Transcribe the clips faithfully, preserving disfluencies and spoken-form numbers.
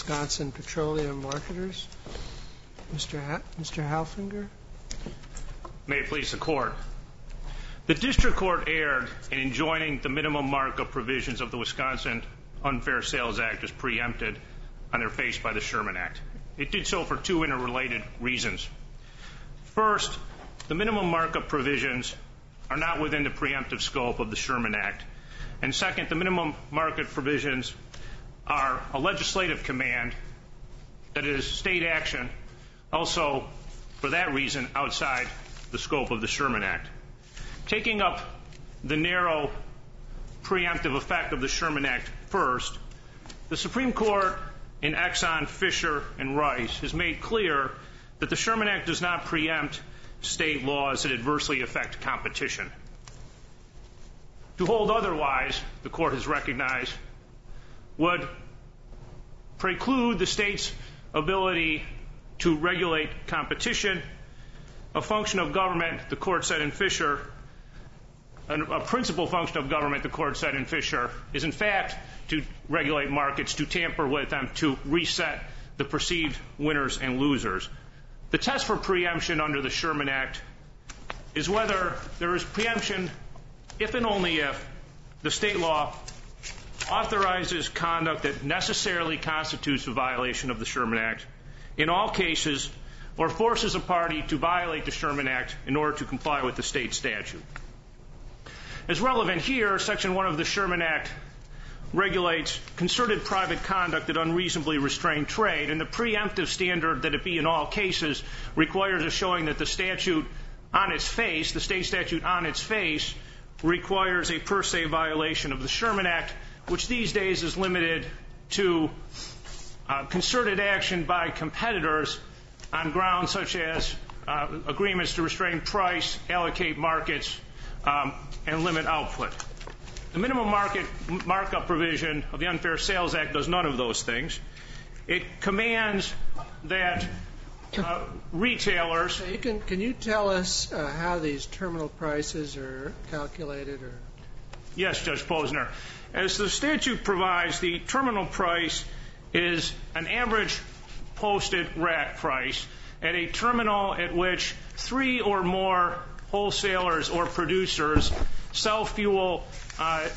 Wisconsin Petroleum Marketers. Mister Ha- Mister Halfinger. May it please the Court. The District Court erred in enjoining the minimum markup provisions of the Wisconsin Unfair Sales Act as preempted on their face by the Sherman Act. It did so for two interrelated reasons. First, the minimum markup provisions are not within the preemptive scope of the Sherman Act. And second, the minimum market provisions are a legislative command that is state action, also for that reason outside the scope of the Sherman Act. Taking up the narrow preemptive effect of the Sherman Act first, the Supreme Court in Exxon, Fisher, and Rice has made clear that the Sherman Act does not preempt state laws that adversely affect competition. To hold otherwise, the Court has recognized, would preclude the state's ability to regulate competition. A function of government, the Court said in Fisher, a principal function of government, the Court said in Fisher, is in fact to regulate markets, to tamper with them, to reset the perceived winners and losers. The test for preemption under the Sherman Act is whether there is preemption if and only if the state law authorizes conduct that necessarily constitutes a violation of the Sherman Act in all cases, or forces a party to violate the Sherman Act in order to comply with the state statute. As relevant here, Section one of the Sherman Act regulates concerted private conduct that unreasonably restrain trade, and the preemptive standard that it be in all cases requires a showing that the statute on its face, the state statute on its face, requires a per se violation of the Sherman Act, which these days is limited to uh, concerted action by competitors on grounds such as uh, agreements to restrain price, allocate markets, um, and limit output. The minimum market markup provision of the Unfair Sales Act does none of those things. It commands that uh, retailers... So you can, can you tell us uh, how these terminal prices are calculated? Or? Yes, Judge Posner. As the statute provides, the terminal price is an average posted rack price at a terminal at which three or more wholesalers or producers sell fuel uh,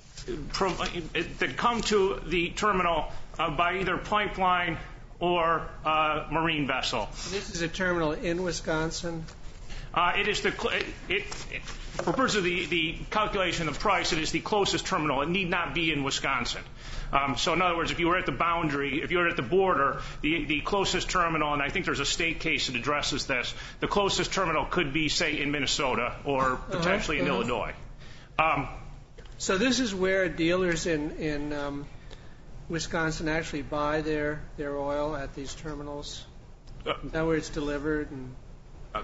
pro- that come to the terminal uh, by either pipeline or uh, marine vessel. This is a terminal in Wisconsin? Uh, it is the it, it, for purposes of the, the calculation of price, it is the closest terminal. It need not be in Wisconsin. Um, so in other words, if you were at the boundary, if you were at the border, the, the closest terminal, and I think there's a state case that addresses this, the closest terminal could be, say, in Minnesota or potentially uh-huh, in uh-huh. Illinois. Um, so this is where dealers in, in um, Wisconsin actually buy their, their oil at these terminals? Uh, is that where it's delivered? And Uh,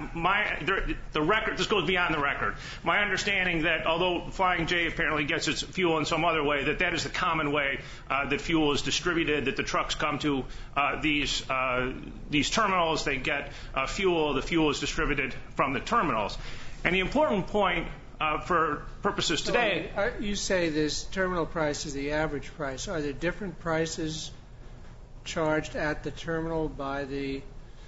my the, the record. This goes beyond the record. My understanding that although Flying J apparently gets its fuel in some other way, that that is the common way uh, that fuel is distributed. That the trucks come to uh, these uh, these terminals, they get uh, fuel. The fuel is distributed from the terminals. And the important point uh, for purposes today, so you say this terminal price is the average price. Are there different prices charged at the terminal by the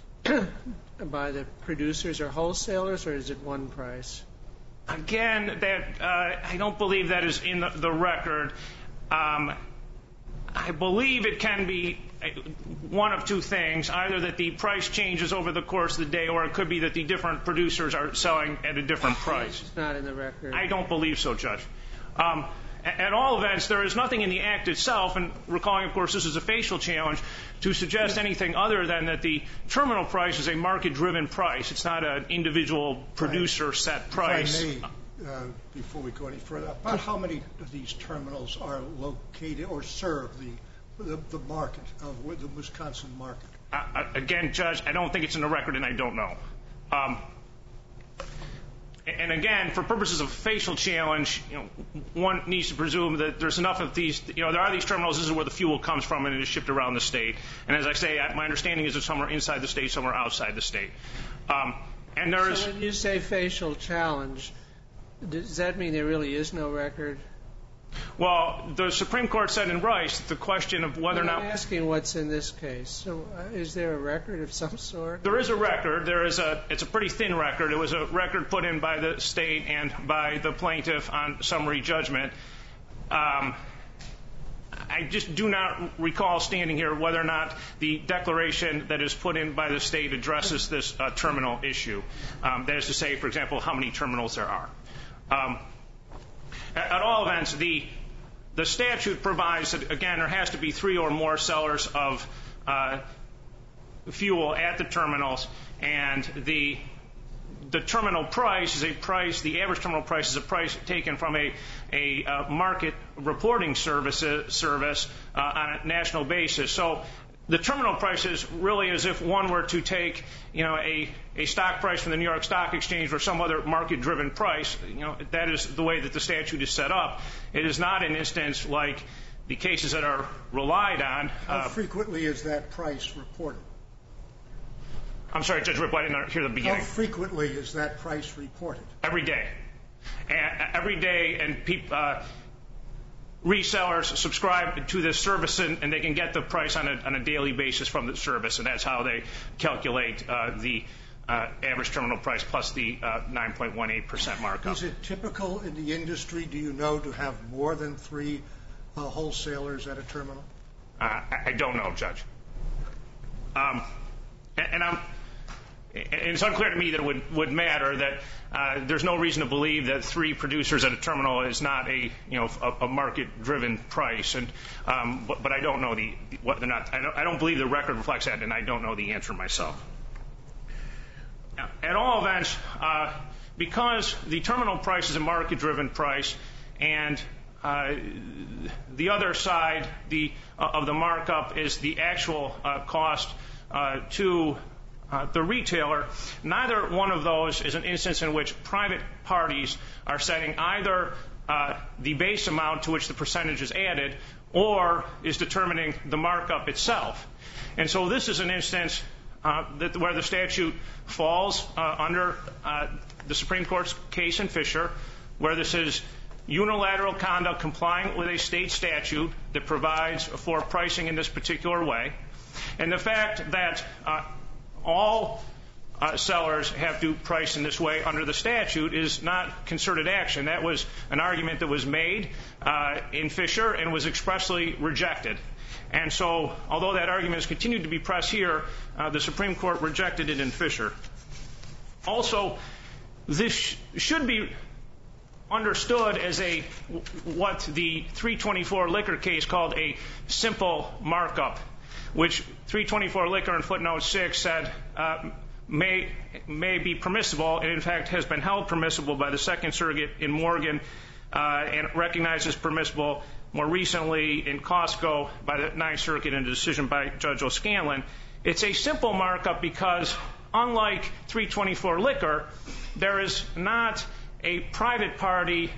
by the producers or wholesalers, or is it one price? Again, that uh, I don't believe that is in the, the record. Um, I believe it can be one of two things, either that the price changes over the course of the day, or it could be that the different producers are selling at a different price. It's not in the record. I don't believe so, Judge. Um, At all events, there is nothing in the Act itself, and recalling, of course, this is a facial challenge, to suggest anything other than that the terminal price is a market-driven price. It's not an individual producer-set price. If I may, uh, before we go any further, about how many of these terminals are located or serve the the, the market, of the Wisconsin market? Uh, again, Judge, I don't think it's in the record, and I don't know. Um, And again, for purposes of facial challenge, you know, one needs to presume that there's enough of these, you know, there are these terminals, this is where the fuel comes from, and it is shipped around the state. And as I say, my understanding is it's somewhere inside the state, somewhere outside the state. Um, and there is... So when you say facial challenge, does that mean there really is no record? Well, the Supreme Court said in Rice that the question of whether or not... I'm asking what's in this case. So uh, is there a record of some sort? There is a record. There is a. It's a pretty thin record. It was a record put in by the state and by the plaintiff on summary judgment. Um, I just do not recall standing here whether or not the declaration that is put in by the state addresses this uh, terminal issue. Um, that is to say, for example, how many terminals there are. Um, at, at all events, the the statute provides that, again, there has to be three or more sellers of uh, fuel at the terminals, and the the terminal price is a price, the average terminal price is a price taken from a, a uh, market reporting service, service uh, on a national basis. So the terminal price is really as if one were to take, you know, a, a stock price from the New York Stock Exchange or some other market-driven price. You know, that is the way that the statute is set up. It is not an instance like the cases that are relied on. How uh, frequently is that price reported? I'm sorry, Judge Ripple, I didn't hear the beginning. How frequently is that price reported? Every day. And every day, and people, uh, resellers subscribe to this service, and, and they can get the price on a, on a daily basis from the service, and that's how they calculate uh, the uh, average terminal price plus the uh, nine point one eight percent markup. Is it typical in the industry, do you know, to have more than three uh, wholesalers at a terminal? Uh, I, I don't know, Judge. Um, and, and I'm... And it's unclear to me that it would, would matter, that uh, there's no reason to believe that three producers at a terminal is not a, you know, a, a market-driven price. And, um, but, but I don't know the, what they're not, I don't, I don't believe the record reflects that, and I don't know the answer myself. Now, at all events, uh, because the terminal price is a market-driven price, and uh, the other side the, uh, of the markup is the actual uh, cost uh, to Uh, the retailer, neither one of those is an instance in which private parties are setting either uh, the base amount to which the percentage is added or is determining the markup itself. And so this is an instance uh, that where the statute falls uh, under uh, the Supreme Court's case in Fisher, where this is unilateral conduct complying with a state statute that provides for pricing in this particular way. And the fact that uh, all uh, sellers have to price in this way under the statute is not concerted action. That was an argument that was made uh, in Fisher and was expressly rejected. And so, although that argument has continued to be pressed here, uh, the Supreme Court rejected it in Fisher. Also, this sh- should be understood as a what the three twenty-four liquor case called a simple markup, which three twenty-four liquor in footnote six said uh, may may be permissible, and in fact has been held permissible by the Second Circuit in Morgan uh, and recognized as permissible more recently in Costco by the Ninth Circuit in a decision by Judge O'Scanlan. It's a simple markup because, unlike three twenty-four liquor, there is not a private party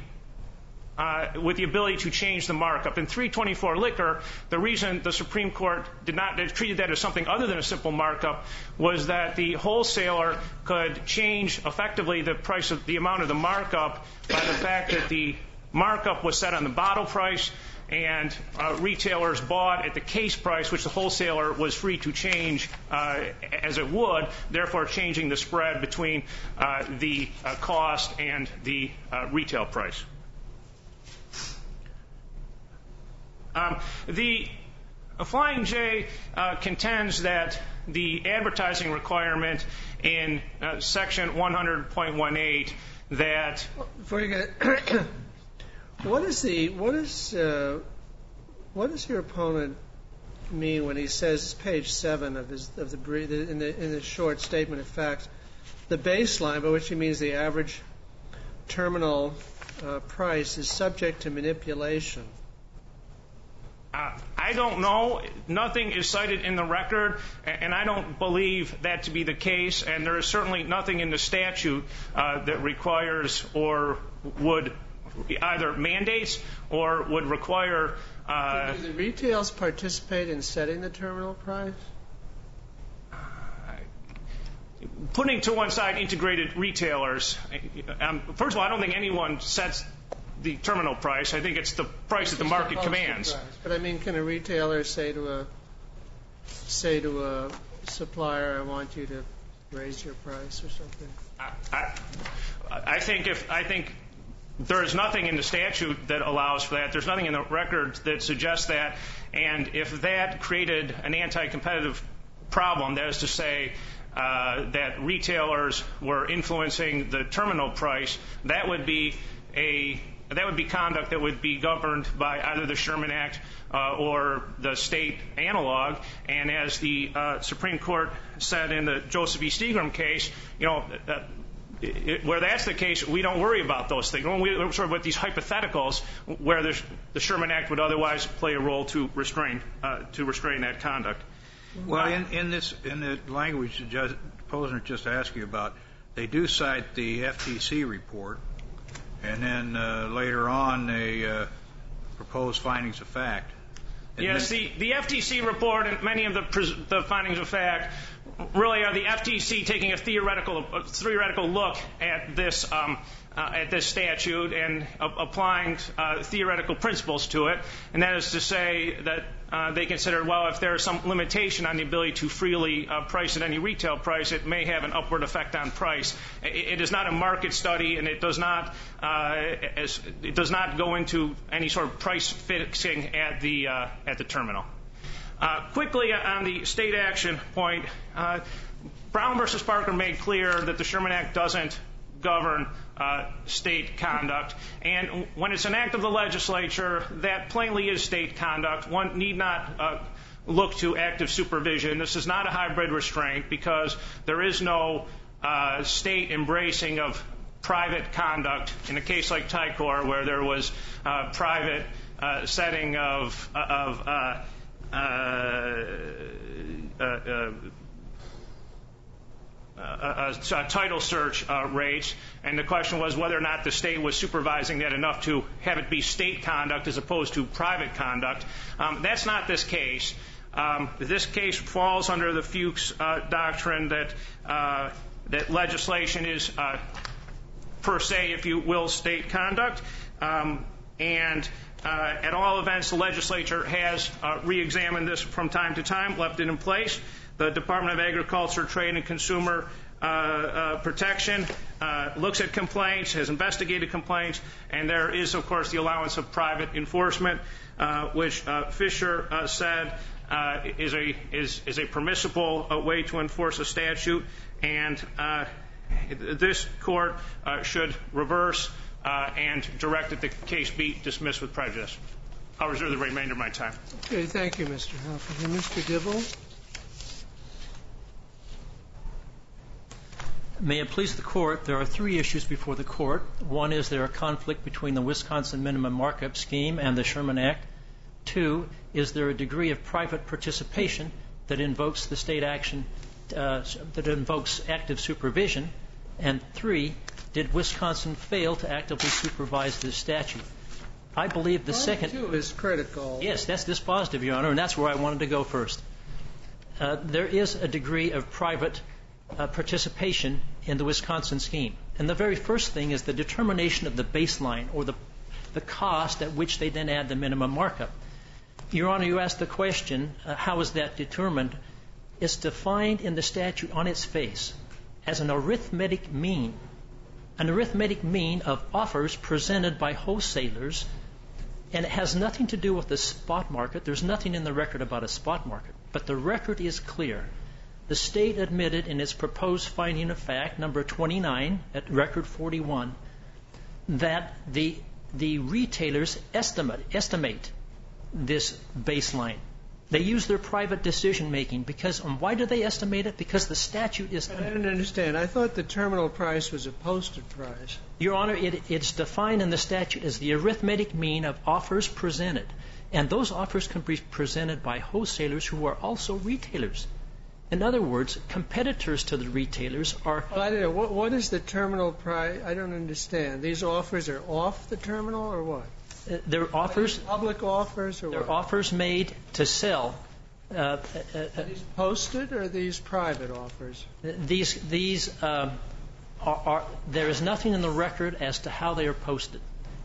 Uh, with the ability to change the markup. In three twenty-four liquor, the reason the Supreme Court did not treated that as something other than a simple markup was that the wholesaler could change effectively the price of the amount of the markup by the fact that the markup was set on the bottle price and uh, retailers bought at the case price, which the wholesaler was free to change uh, as it would, therefore changing the spread between uh, the uh, cost and the uh, retail price. Um, the Flying J uh, contends that the advertising requirement in uh, Section one hundred point one eight that before you get what is the what is uh, what does your opponent mean when he says, page seven of his of the in the in the short statement of facts, the baseline, by which he means the average terminal uh, price, is subject to manipulation? Uh, I don't know. Nothing is cited in the record, and I don't believe that to be the case. And there is certainly nothing in the statute uh, that requires or would either mandates or would require. Uh, Do the retails participate in setting the terminal price? Putting to one side integrated retailers, um, first of all, I don't think anyone sets the terminal price. I think it's the price that the market commands. But I mean, can a retailer say to a say to a supplier, "I want you to raise your price" or something? I, I, I think if I think there is nothing in the statute that allows for that. There's nothing in the record that suggests that. And if that created an anti-competitive problem, that is to say, uh, that retailers were influencing the terminal price, that would be a that would be conduct that would be governed by either the Sherman Act uh, or the state analog. And as the uh, Supreme Court said in the Joseph E. Stegram case, you know, uh, it, where that's the case, we don't worry about those things. When we sort of with these hypotheticals where the, the Sherman Act would otherwise play a role to restrain uh, to restrain that conduct. Well, in, in this in the language that Judge Posner just asked you about, they do cite the F T C report, and then uh, later on they uh, propose findings of fact. And yes, the, the F T C report and many of the, the findings of fact really are the F T C taking a theoretical a theoretical look at this um, uh, at this statute and uh, applying uh, theoretical principles to it, and that is to say that uh, they consider, well, if there is some limitation on the ability to freely uh, price at any retail price, it may have an upward effect on price. It, it is not a market study, and it does not uh, as, it does not go into any sort of price fixing at the uh, at the terminal. Uh, quickly on the state action point, uh, Brown versus Parker made clear that the Sherman Act doesn't govern uh, state conduct, and when it's an act of the legislature, that plainly is state conduct. One need not uh, look to active supervision. This is not a hybrid restraint because there is no uh, state embracing of private conduct in a case like Ticor, where there was uh, private uh, setting of of uh, Uh, uh, uh, uh, uh, title search uh, rates, and the question was whether or not the state was supervising that enough to have it be state conduct as opposed to private conduct. Um, that's not this case. Um, this case falls under the Fuchs uh, doctrine that uh, that legislation is uh, per se, if you will, state conduct, um, and Uh, at all events, the legislature has uh, re-examined this from time to time, left it in place. The Department of Agriculture, Trade, and Consumer uh, uh, Protection uh, looks at complaints, has investigated complaints, and there is, of course, the allowance of private enforcement, uh, which uh, Fisher uh, said uh, is a is is a permissible uh, way to enforce a statute, and uh, this court uh, should reverse Uh, and direct that the case be dismissed with prejudice. I'll reserve the remainder of my time. Okay, thank you, Mister Hufford. And Mister Dibble? May it please the Court, there are three issues before the Court. One is there a conflict between the Wisconsin Minimum Markup Scheme and the Sherman Act. Two, is there a degree of private participation that invokes the state action, uh, that invokes active supervision? And three, did Wisconsin fail to actively supervise this statute? I believe the second... two is critical. Yes, that's dispositive, Your Honor, and that's where I wanted to go first. Uh, there is a degree of private uh, participation in the Wisconsin scheme. And the very first thing is the determination of the baseline, or the, the cost at which they then add the minimum markup. Your Honor, you asked the question, uh, how is that determined? It's defined in the statute on its face as an arithmetic mean, an arithmetic mean of offers presented by wholesalers, and it has nothing to do with the spot market. There's nothing in the record about a spot market, but the record is clear. The state admitted in its proposed finding of fact, number twenty-nine, at record forty-one, that the the retailers estimate estimate this baseline. They use their private decision-making because, and why do they estimate it? Because the statute is... I didn't understand. I thought the terminal price was a posted price. Your Honor, it, it's defined in the statute as the arithmetic mean of offers presented. And those offers can be presented by wholesalers who are also retailers. In other words, competitors to the retailers are... Well, I don't know. What, what is the terminal price? I don't understand. These offers are off the terminal or what? Uh, they're offers... Public offers or they're what? They're offers made to sell. Uh, uh, are these posted or are these private offers? These, these um, are, are... There is nothing in the record as to how they are posted.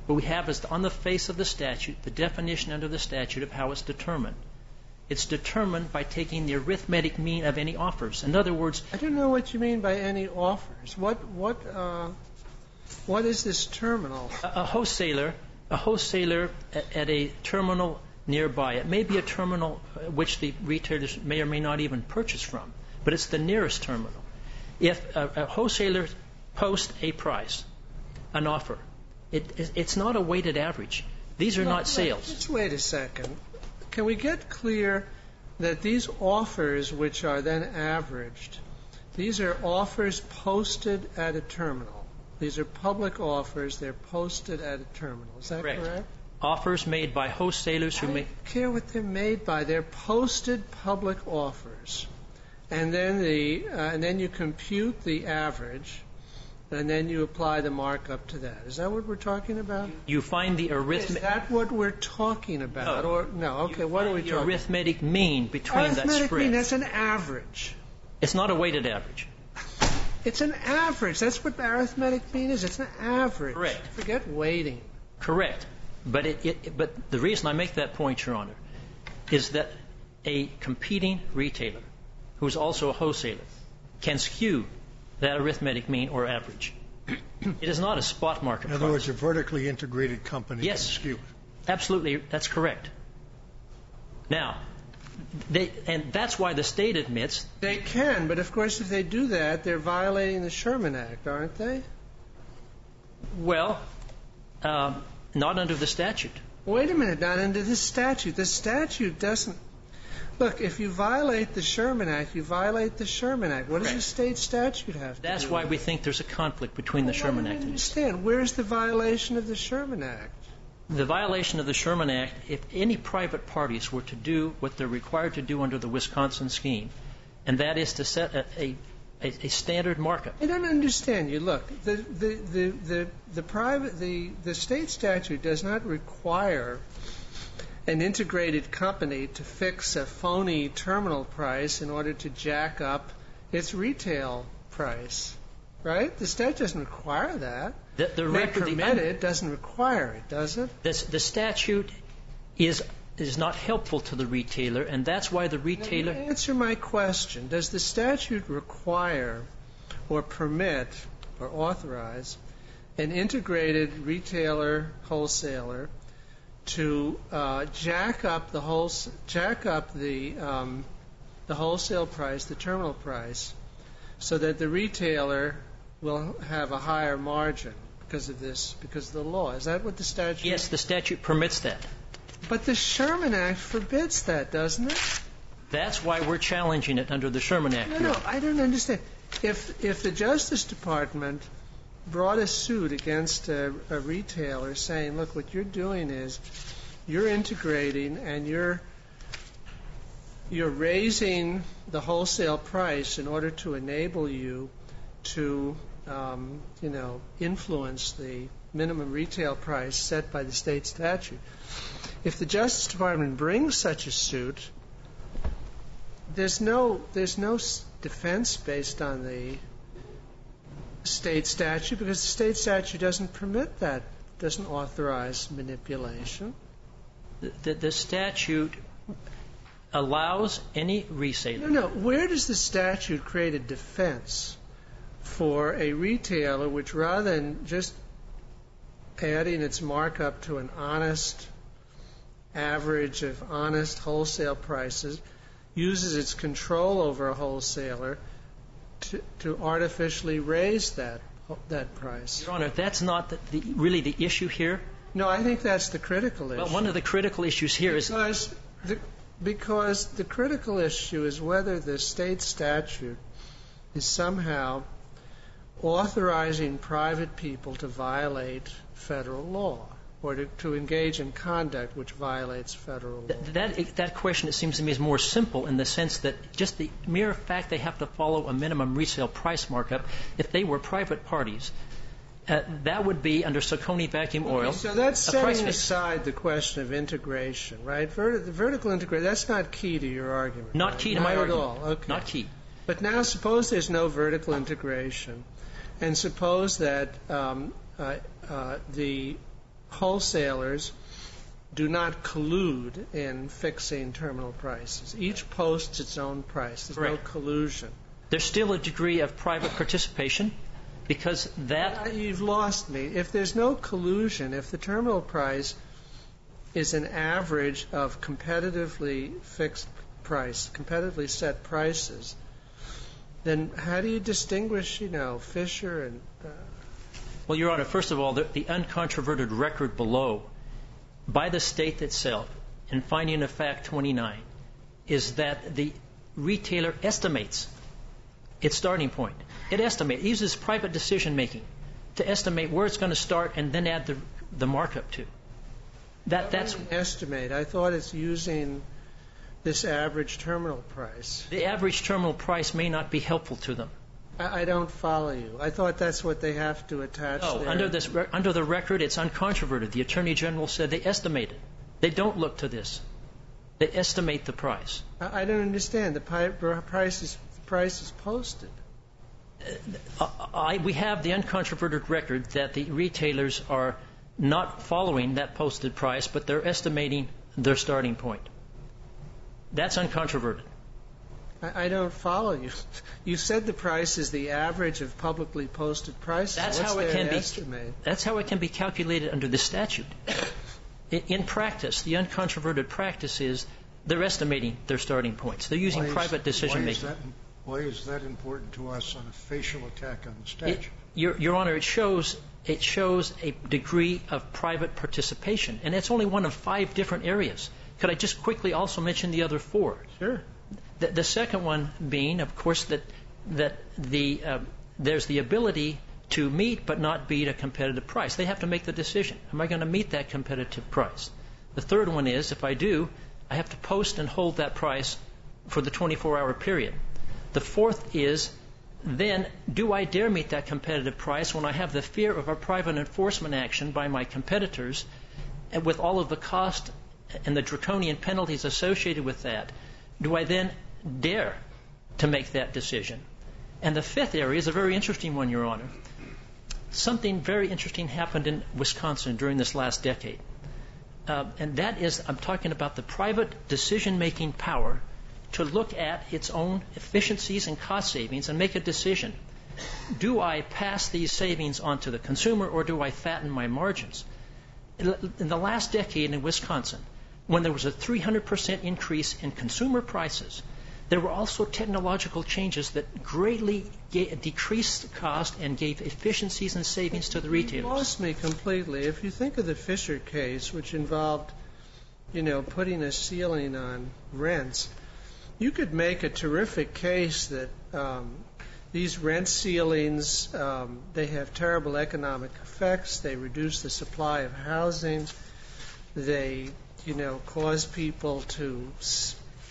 What we have is on the face of the statute, the definition under the statute of how it's determined. It's determined by taking the arithmetic mean of any offers. In other words, I don't know what you mean by any offers. What what uh, what is this terminal? A, a wholesaler, a wholesaler at, at a terminal nearby. It may be a terminal which the retailers may or may not even purchase from, but it's the nearest terminal. If a, a wholesaler posts a price, an offer, it, it's not a weighted average. These are No, not no, sales. Just wait a second. Can we get clear that these offers, which are then averaged, these are offers posted at a terminal? These are public offers. They're posted at a terminal. Is that correct? correct? Offers made by wholesalers who I make... don't care what they're made by. They're posted public offers. And then the uh, and then you compute the average, and then you apply the markup to that. Is that what we're talking about? You find the Is arithmetic... that what we're talking about? No. Or no? Okay, what are we the talking? arithmetic mean between Arithmetic that spread. mean, that's an average. It's not a weighted average. It's an average. That's what arithmetic mean is. It's an average. Correct. Forget weighting. Correct. But it, it, but the reason I make that point, Your Honor, is that a competing retailer, who's also a wholesaler, can skew that arithmetic mean or average. It is not a spot market In other price. words, a vertically integrated company Yes. can skew it. Absolutely, that's correct. Now, they, and that's why the state admits... They can, but of course if they do that, they're violating the Sherman Act, aren't they? Well, um, not under the statute. Wait a minute, not under the statute. The statute doesn't... Look, if you violate the Sherman Act, you violate the Sherman Act. What does the Correct. state statute have to That's do why with we it? think there's a conflict between the Sherman Well, I Act don't and the understand. Where's the violation of the Sherman Act? The violation of the Sherman Act, if any private parties were to do what they're required to do under the Wisconsin scheme, and that is to set a, a, a, a standard markup. I don't understand you. Look, the the the the, the private the, the state statute does not require an integrated company to fix a phony terminal price in order to jack up its retail price. Right? The statute doesn't require that. The, the It may record, permit the, it, doesn't require it, does it? this, the statute is is not helpful to the retailer, and that's why the Now, retailer... answer my question. Does the statute require or permit or authorize an integrated retailer wholesaler to uh, jack up the whole jack up the um, the wholesale price, the terminal price, so that the retailer will have a higher margin because of this, because of the law? Is that what the statute? Yes, the statute permits that. But the Sherman Act forbids that, doesn't it? That's why we're challenging it under the Sherman Act. No, no, I don't understand. If if the Justice Department brought a suit against a, a retailer saying, look, what you're doing is you're integrating and you're you're raising the wholesale price in order to enable you to, um, you know, influence the minimum retail price set by the state statute. If the Justice Department brings such a suit, there's no there's no defense based on the state statute because the state statute doesn't permit that, doesn't authorize manipulation. The, the, the statute allows any reseller... No, no. Where does the statute create a defense for a retailer which, rather than just adding its markup to an honest average of honest wholesale prices, uses its control over a wholesaler to, to artificially raise that that price? Your Honor, that's not the, the, really the issue here. No, I think that's the critical issue. Well, one of the critical issues here is... Because the, because the critical issue is whether the state statute is somehow authorizing private people to violate federal law or to, to engage in conduct which violates federal law. Th- that, that question, it seems to me, is more simple in the sense that just the mere fact they have to follow a minimum resale price markup, if they were private parties, uh, that would be, under Saucony Vacuum Oil, Okay, so that's a price setting fix. aside the question of integration, right? Verti- the vertical integration, that's not key to your argument. Not right? key to not my at argument. all. Okay. Not key. But now suppose there's no vertical integration, and suppose that um, uh, uh, the wholesalers do not collude in fixing terminal prices. Each posts its own price. There's Correct. no collusion. There's still a degree of private participation because that... You've lost me. If there's no collusion, if the terminal price is an average of competitively fixed price, competitively set prices, then how do you distinguish, you know, Fisher and... Uh... Well, Your Honor, first of all, the, the uncontroverted record below by the state itself in finding of fact twenty-nine is that the retailer estimates its starting point. It estimates, it uses private decision making to estimate where it's going to start and then add the, the markup to. That, that's an estimate. I thought it's using this average terminal price. The average terminal price may not be helpful to them. I, I don't follow you. I thought that's what they have to attach No, there. under this under the record, it's uncontroverted. The Attorney General said they estimate it. They don't look to this. They estimate the price. I, I don't understand. The pi- price is the price is posted. Uh, I, we have the uncontroverted record that the retailers are not following that posted price, but they're estimating their starting point. That's uncontroverted. I, I don't follow you. You said the price is the average of publicly posted prices. That's What's how it can estimate? be. That's how it can be calculated under the statute. In, in practice, the uncontroverted practice is they're estimating their starting points. They're using Why is- private decision why is making. that- Why is that important to us on a facial attack on the statute? It, Your, Your Honor, it shows it shows a degree of private participation, and it's only one of five different areas. Could I just quickly also mention the other four? Sure. The, the second one being, of course, that that the uh, there's the ability to meet but not beat a competitive price. They have to make the decision. Am I going to meet that competitive price? The third one is, if I do, I have to post and hold that price for the twenty-four hour period. The fourth is, then, do I dare meet that competitive price when I have the fear of a private enforcement action by my competitors, and with all of the cost and the draconian penalties associated with that? Do I then dare to make that decision? And the fifth area is a very interesting one, Your Honor. Something very interesting happened in Wisconsin during this last decade. Uh, and that is, I'm talking about the private decision-making power to look at its own efficiencies and cost savings and make a decision. Do I pass these savings on to the consumer, or do I fatten my margins? In the last decade in Wisconsin, when there was a three hundred percent increase in consumer prices, there were also technological changes that greatly decreased the cost and gave efficiencies and savings to the retailers. You lost me completely. If you think of the Fisher case, which involved, you know, putting a ceiling on rents, you could make a terrific case that um, these rent ceilings, um, they have terrible economic effects. They reduce the supply of housing. They, you know, cause people to s-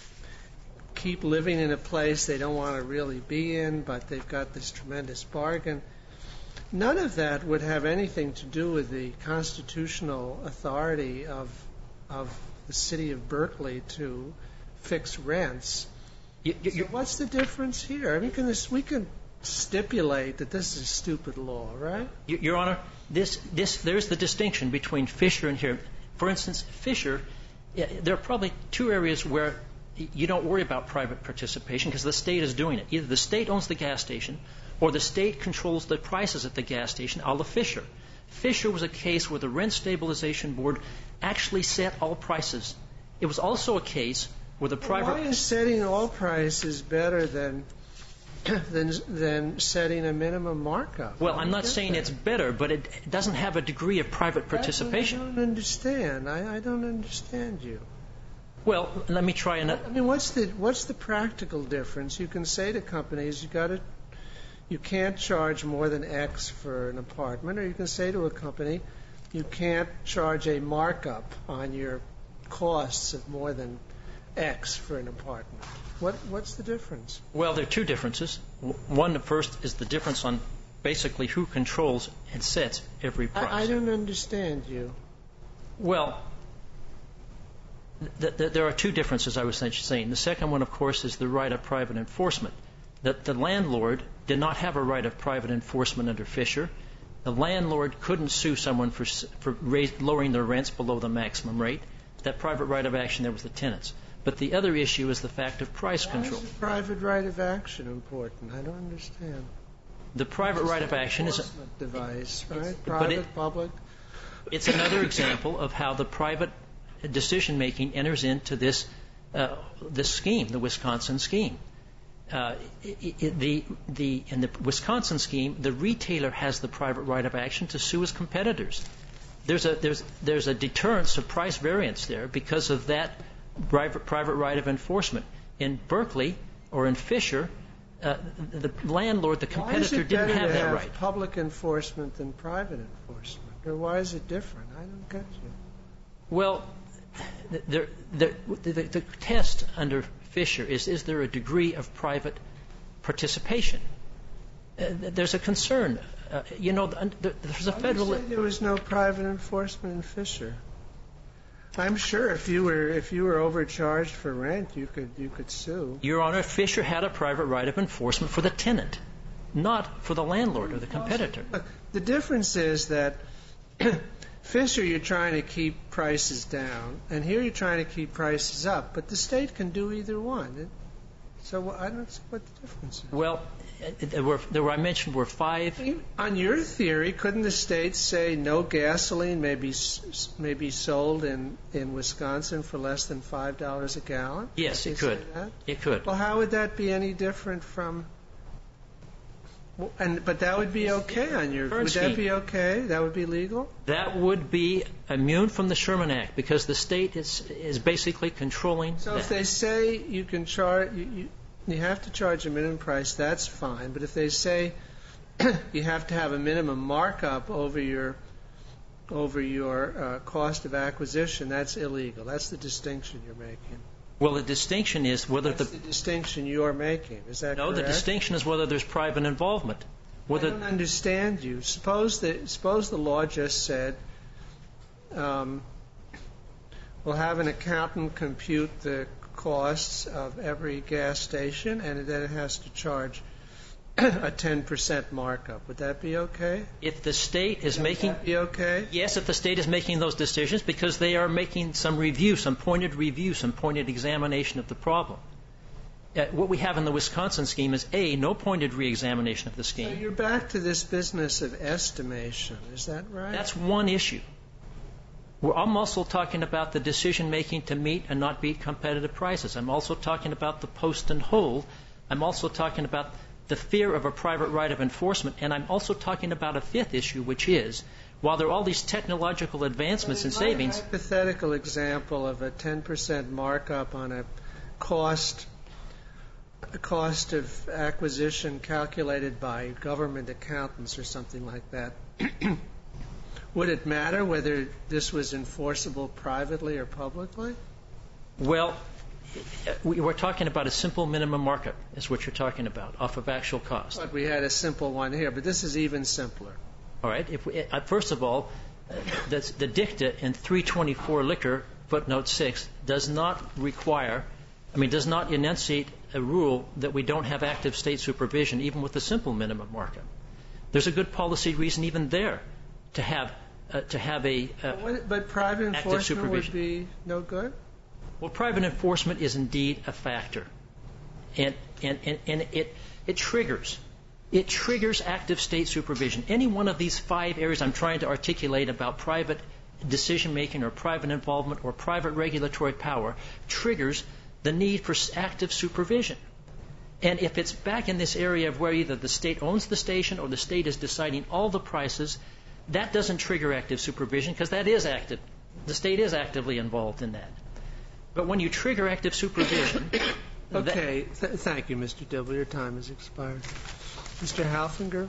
keep living in a place they don't want to really be in, but they've got this tremendous bargain. None of that would have anything to do with the constitutional authority of of the city of Berkeley to fix rents. You, you, So what's the difference here? I mean, can this, we can stipulate that this is a stupid law, right? Your Honor, this, this, there's the distinction between Fisher and here. For instance, Fisher, there are probably two areas where you don't worry about private participation because the state is doing it. Either the state owns the gas station or the state controls the prices at the gas station, a la Fisher. Fisher was a case where the Rent Stabilization Board actually set all prices. It was also a case where the private... Why is setting all prices better than than than setting a minimum markup? Well, I'm not saying that. it's better, but it doesn't have a degree of private participation. I don't understand. I, I don't understand you. Well, let me try another... I mean, what's the what's the practical difference? You can say to companies, you got to, you can't charge more than X for an apartment, or you can say to a company, you can't charge a markup on your costs of more than X for an apartment. What what's the difference? Well, there are two differences. One, the first, is the difference on basically who controls and sets every price. I, I don't understand you. Well, th- th- there are two differences I was saying. The second one, of course, is the right of private enforcement. That the landlord did not have a right of private enforcement under Fisher. The landlord couldn't sue someone for, for raise, lowering their rents below the maximum rate. That private right of action there was the tenants. But the other issue is the fact of price control. Why is the private right of action important? I don't understand. The private right of action is a device, right? But Private, it- public. It's another example of how the private decision making enters into this uh, this scheme, the Wisconsin scheme. Uh, it, it, the the in the Wisconsin scheme, the retailer has the private right of action to sue his competitors. There's a there's there's a deterrence of price variance there because of that private private right of enforcement. In Berkeley or in Fisher, uh, the landlord, the competitor, didn't have that right. Public enforcement than private enforcement, or why is it different? I don't get you. Well, the, the, the, the, the test under Fisher is, is there a degree of private participation? Uh, there's a concern. Uh, you know, there's a federal... Why do you say there was no private enforcement in Fisher? I'm sure if you were if you were overcharged for rent, you could you could sue. Your Honor, Fisher had a private right of enforcement for the tenant, not for the landlord or the competitor. Look, the difference is that Fisher, you're trying to keep prices down, and here you're trying to keep prices up. But the state can do either one. It, so I don't see what the difference is. Well, there were, there were I mentioned were five. On your theory, couldn't the state say no gasoline may be may be sold in, in Wisconsin for less than five dollars a gallon? Yes, it could. It could. Well, how would that be any different from? And but that would be okay on your. Would that be okay? That would be legal. That would be immune from the Sherman Act because the state is is basically controlling. So that. if they say you can charge, you, you you have to charge a minimum price, that's fine. But if they say you have to have a minimum markup over your over your uh, cost of acquisition, that's illegal. That's the distinction you're making. Well, the distinction is whether That's the, the distinction you're making. Is that no, correct? the distinction is whether there's private involvement. Whether I don't understand you. Suppose that suppose the law just said um, we'll have an accountant compute the costs of every gas station, and then it has to charge a ten percent markup. Would that be okay? If the state is Would making that be okay? Yes, if the state is making those decisions because they are making some review, some pointed review, some pointed examination of the problem. Uh, what we have in the Wisconsin scheme is A, no pointed reexamination of the scheme. So you're back to this business of estimation. Is that right? That's one issue. Well, I'm also talking about the decision making to meet and not beat competitive prices. I'm also talking about the post and hold. I'm also talking about the fear of a private right of enforcement, and I'm also talking about a fifth issue, which is, while there are all these technological advancements and savings... A hypothetical example of a ten percent markup on a cost, a cost of acquisition calculated by government accountants or something like that. Would it matter whether this was enforceable privately or publicly? Well, we're talking about a simple minimum markup, is what you're talking about, off of actual cost. But we had a simple one here, but this is even simpler. All right. If we, uh, first of all, uh, the, the dicta in three twenty-four liquor, footnote six, does not require, I mean, does not enunciate a rule that we don't have active state supervision, even with a simple minimum markup. There's a good policy reason even there to have uh, to have a uh, but, but private enforcement supervision. would be no good? Well, private enforcement is indeed a factor, and and, and, and it it triggers it triggers active state supervision. Any one of these five areas I'm trying to articulate about private decision making or private involvement or private regulatory power triggers the need for active supervision. And if it's back in this area of where either the state owns the station or the state is deciding all the prices, that doesn't trigger active supervision because that is active. The state is actively involved in that. But when you trigger active supervision... Okay. Th- thank you, Mister Dibble. Your time has expired. Mister Halfinger?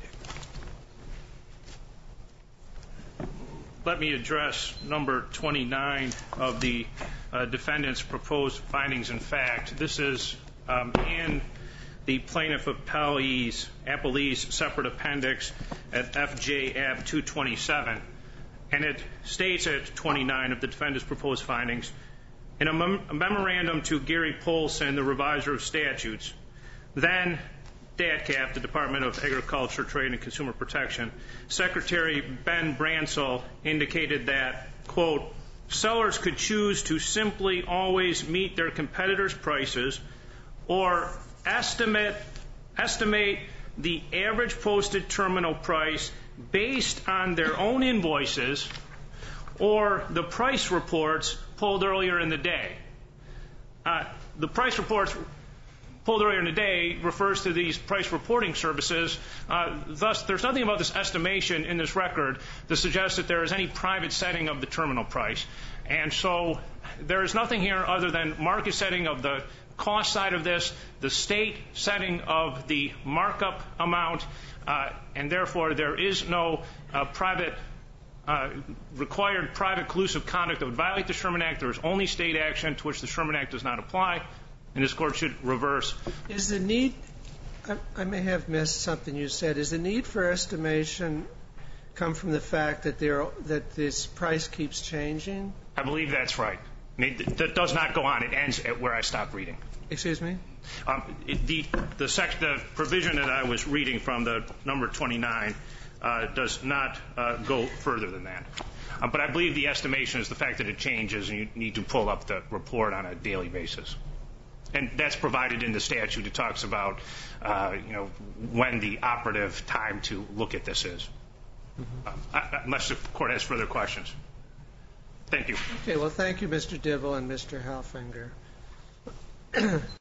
Let me address number twenty-nine of the uh, defendant's proposed findings in fact. This is um, in the plaintiff appellee's, appellee's separate appendix at F J A B two twenty-seven. And it states at twenty-nine of the defendant's proposed findings, in a, mem- a memorandum to Gary Polson, the reviser of statutes, then D A T C A P, the Department of Agriculture, Trade, and Consumer Protection, Secretary Ben Bransell indicated that, quote, sellers could choose to simply always meet their competitors' prices or estimate, estimate the average posted terminal price based on their own invoices or the price reports pulled earlier in the day. Uh, the price reports pulled earlier in the day refers to these price reporting services. Uh, thus, there's nothing about this estimation in this record that suggests that there is any private setting of the terminal price. And so there is nothing here other than market setting of the cost side of this, the state setting of the markup amount, uh, and therefore there is no uh, private uh, required private collusive conduct that would violate the Sherman Act. There is only state action to which the Sherman Act does not apply. And this Court should reverse. Is the need, I, I may have missed something you said, is the need for estimation come from the fact that there that this price keeps changing? I believe that's right. I mean, that does not go on. It ends at where I stopped reading. Excuse me? Um, it, the the, sec, the provision that I was reading from, the number twenty-nine, uh, does not uh, go further than that. Uh, but I believe the estimation is the fact that it changes and you need to pull up the report on a daily basis. And that's provided in the statute. It talks about, uh, you know, when the operative time to look at this is. Mm-hmm. um, I, unless the Court has further questions. Thank you. Okay, well, thank you, Mister Dibble and Mister Halfinger.